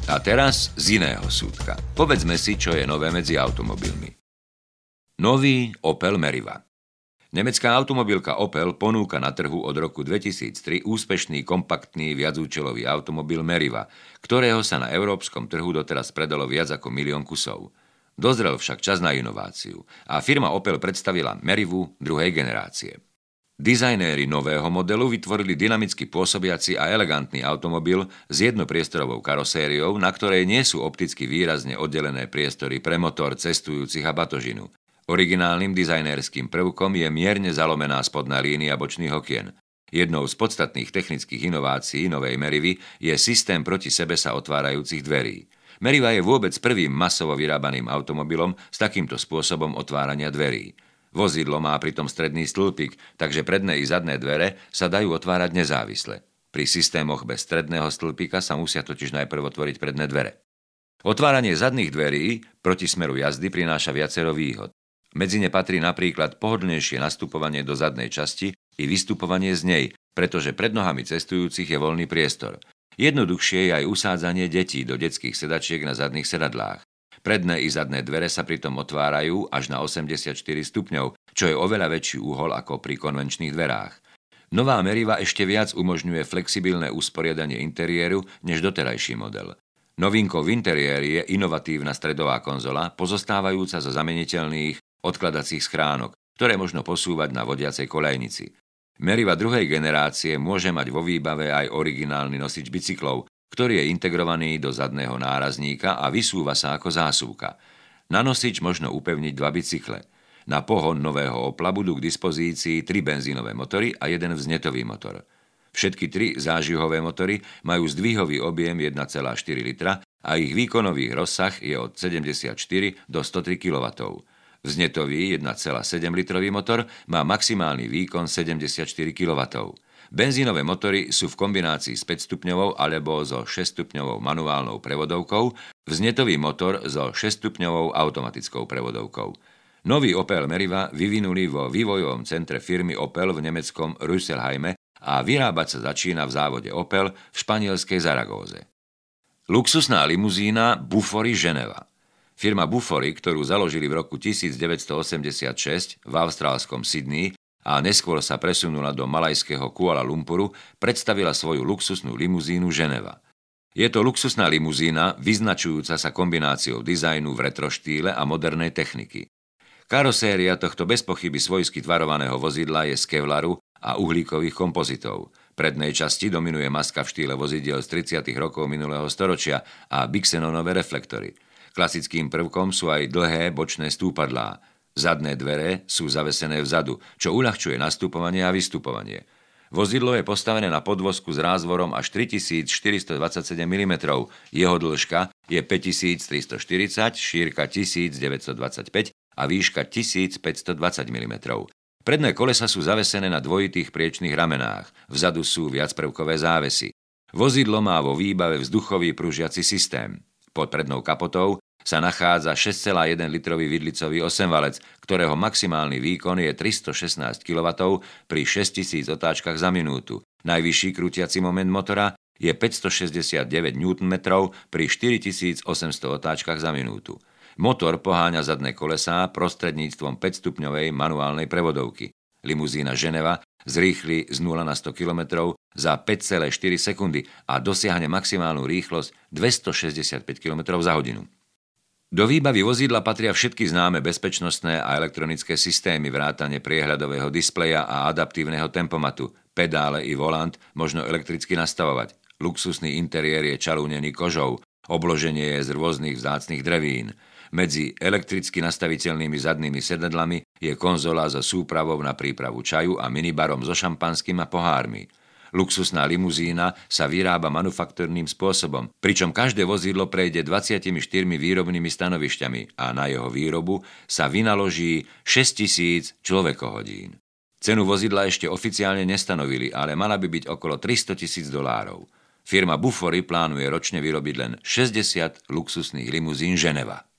A teraz z iného súdka. Povedzme si, čo je nové medzi automobilmi. Nový Opel Meriva. Nemecká automobilka Opel ponúka na trhu od roku 2003 úspešný kompaktný viacúčelový automobil Meriva, ktorého sa na európskom trhu doteraz predalo viac ako 1 000 000 kusov. Dozrel však čas na inováciu a firma Opel predstavila Merivu druhej generácie. Dizajnéri nového modelu vytvorili dynamicky pôsobiaci a elegantný automobil s jednopriestorovou karosériou, na ktorej nie sú opticky výrazne oddelené priestory pre motor, cestujúcich a batožinu. Originálnym dizajnérským prvkom je mierne zalomená spodná línia bočných okien. Jednou z podstatných technických inovácií novej Merivy je systém proti sebe sa otvárajúcich dverí. Meriva je vôbec prvým masovo vyrábaným automobilom s takýmto spôsobom otvárania dverí. Vozidlo má pritom stredný stĺpik, takže predné i zadné dvere sa dajú otvárať nezávisle. Pri systémoch bez stredného stĺpika sa musia totiž najprv otvoriť predné dvere. Otváranie zadných dverí proti smeru jazdy prináša viacero výhod. Medzi ne patrí napríklad pohodlnejšie nastupovanie do zadnej časti i vystupovanie z nej, pretože pred nohami cestujúcich je voľný priestor. Jednoduchšie je aj usádzanie detí do detských sedačiek na zadných sedadlách. Predné i zadné dvere sa pritom otvárajú až na 84 stupňov, čo je oveľa väčší úhol ako pri konvenčných dverách. Nová Meriva ešte viac umožňuje flexibilné usporiadanie interiéru než doterajší model. Novinkou v interiéri je inovatívna stredová konzola, pozostávajúca zo zameniteľných odkladacích schránok, ktoré možno posúvať na vodiacej koľajnici. Meriva druhej generácie môže mať vo výbave aj originálny nosič bicyklov, ktorý je integrovaný do zadného nárazníka a vysúva sa ako zásuvka. Na nosič možno upevniť 2 bicykle. Na pohon nového Opla budú k dispozícii 3 benzínové motory a 1 vznetový motor. Všetky 3 zážihové motory majú zdvihový objem 1,4 litra a ich výkonový rozsah je od 74 do 103 kW. Vznetový 1,7 litrový motor má maximálny výkon 74 kW. Benzínové motory sú v kombinácii s 5-stupňovou alebo so 6-stupňovou manuálnou prevodovkou, vznetový motor so 6-stupňovou automatickou prevodovkou. Nový Opel Meriva vyvinuli vo vývojovom centre firmy Opel v nemeckom Rüsselheime a vyrábať sa začína v závode Opel v španielskej Zaragóze. Luxusná limuzína Bufori Geneva. Firma Bufori, ktorú založili v roku 1986 v austrálskom Sydney, a neskôr sa presunula do malajského Kuala Lumpuru, predstavila svoju luxusnú limuzínu Geneva. Je to luxusná limuzína, vyznačujúca sa kombináciou dizajnu v retro štýle a modernej techniky. Karoséria tohto bez pochyby svojsky tvarovaného vozidla je z kevlaru a uhlíkových kompozitov. V prednej časti dominuje maska v štýle vozidiel z 30. rokov minulého storočia a bixenonové reflektory. Klasickým prvkom sú aj dlhé bočné stúpadlá. Zadné dvere sú zavesené vzadu, čo uľahčuje nastupovanie a vystupovanie. Vozidlo je postavené na podvozku s rázvorom až 3427 mm, jeho dĺžka je 5340, šírka 1925 a výška 1520 mm. Predné kolesa sú zavesené na dvojitých priečnych ramenách, vzadu sú viacprvkové závesy. Vozidlo má vo výbave vzduchový pružiaci systém. Pod prednou kapotou sa nachádza 6,1 litrový vidlicový osemvalec, ktorého maximálny výkon je 316 kW pri 6000 otáčkach za minútu. Najvyšší krútiaci moment motora je 569 Nm pri 4800 otáčkach za minútu. Motor poháňa zadné kolesá prostredníctvom 5-stupňovej manuálnej prevodovky. Limuzína Geneva zrýchli z 0 na 100 km za 5,4 sekundy a dosiahne maximálnu rýchlosť 265 km za hodinu. Do výbavy vozidla patria všetky známe bezpečnostné a elektronické systémy vrátane priehľadového displeja a adaptívneho tempomatu. Pedále i volant možno elektricky nastavovať. Luxusný interiér je čalúnený kožou. Obloženie je z rôznych vzácnych drevín. Medzi elektricky nastaviteľnými zadnými sedadlami je konzola so súpravou na prípravu čaju a minibarom so šampanským a pohármi. Luxusná limuzína sa vyrába manufaktúrnym spôsobom, pričom každé vozidlo prejde 24 výrobnými stanovišťami a na jeho výrobu sa vynaloží 6000 človekohodín. Cenu vozidla ešte oficiálne nestanovili, ale mala by byť okolo $300,000. Firma Bufori plánuje ročne vyrobiť len 60 luxusných limuzín Geneva.